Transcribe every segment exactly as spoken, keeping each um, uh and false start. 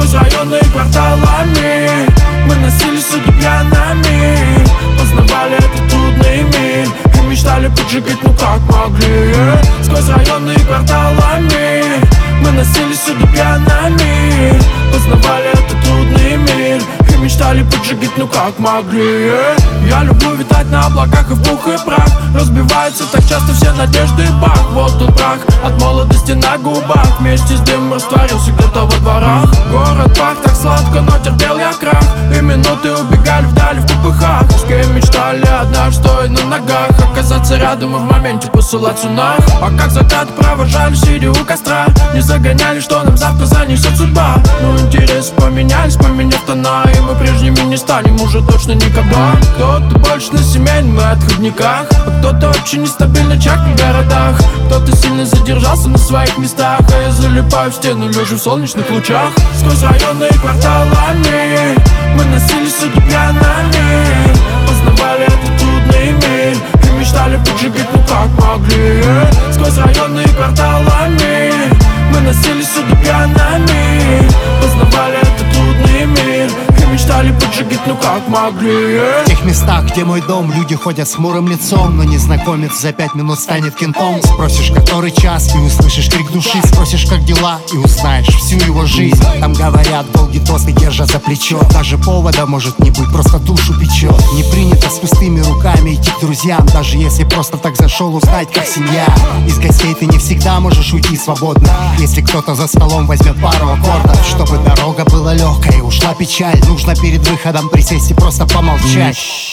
Сквозь районы и кварталами мы носились сюда пьяными, познавали этот трудный мир и мечтали поджигать, ну как могли. Сквозь районы и кварталами мы носились сюда пьяными, познавали этот трудный мир и мечтали поджигать, ну как могли. Я люблю витать на облаках и в пух и прах, разбиваются так часто все надежды и бах. Вот он прах от молодости на губах, вместе с дымом растворился где-то во дворах. Город пах так сладко, но терпел я крах, и минуты убегали вдали в попыхах. С кем мечтали однажды, стоя на ногах, оказаться рядом и в моменте посылать сунах. А как закат провожали, сидя у костра, не загоняли, что нам завтра занесет судьба. Ну интересы поменялись, поменяв тона, и мы прежними не станем уже точно никогда. Кто-то больше на семейном и отходниках, а кто-то очень нестабильно чакнет в городах. Кто-то сильно задержался на своих местах, а я залипаю в стену, лежу в солнечных лучах. Сквозь районы и кварталами мы носились сюда пьяными, познавали этот трудный мир и мечтали поджигать, ну как могли. Сквозь районы и кварталами мы носились сюда пьяными, познавали этот трудный мир и мечтали поджигать, ну как могли. В тех местах, где мой дом, люди ходят с хмурым лицом, но незнакомец за пять минут станет кентом. Спросишь, который час, и услышишь крик души. Спросишь, как дела, и узнаешь всю его жизнь. Там говорят долгие тосты, держа за плечо. Даже повода может не быть, просто душу печет. Не принято с пустыми руками идти к друзьям, даже если просто так зашел узнать, как семья. Из гостей ты не всегда можешь уйти свободно, если кто-то за столом возьмет пару аккордов. Чтобы дорога была легкой и ушла печаль, нужно перед выходом присесть и просто помолчать.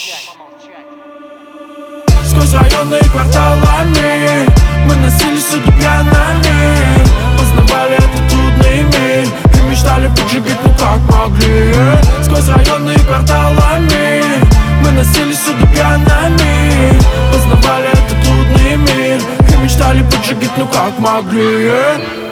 Сквозь районы и кварталами мы носились сюда пьяными, познавали этот трудный мир и мечтали поджигать, ну как могли. Сквозь районы и кварталами мы носились сюда пьяными, познавали этот трудный мир и мечтали поджигать, ну как могли.